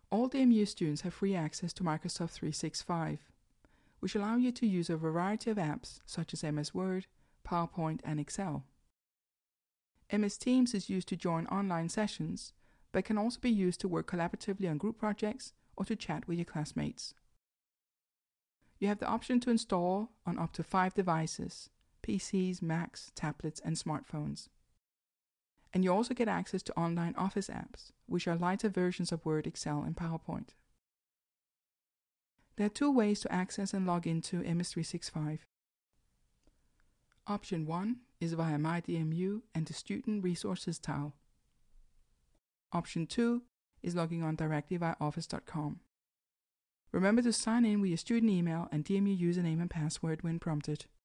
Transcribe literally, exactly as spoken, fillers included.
All D M U students have free access to Microsoft three sixty-five, which allow you to use a variety of apps such as M S Word, PowerPoint, and Excel. M S Teams is used to join online sessions, but can also be used to work collaboratively on group projects or to chat with your classmates. You have the option to install on up to five devices: P Cs, Macs, tablets, and smartphones. And you also get access to online Office apps, which are lighter versions of Word, Excel, and PowerPoint. There are two ways to access and log into M S three sixty-five. Option one is via MyDMU and the Student Resources tile. Option two is logging on directly via office dot com. Remember to sign in with your student email and D M U username and password when prompted.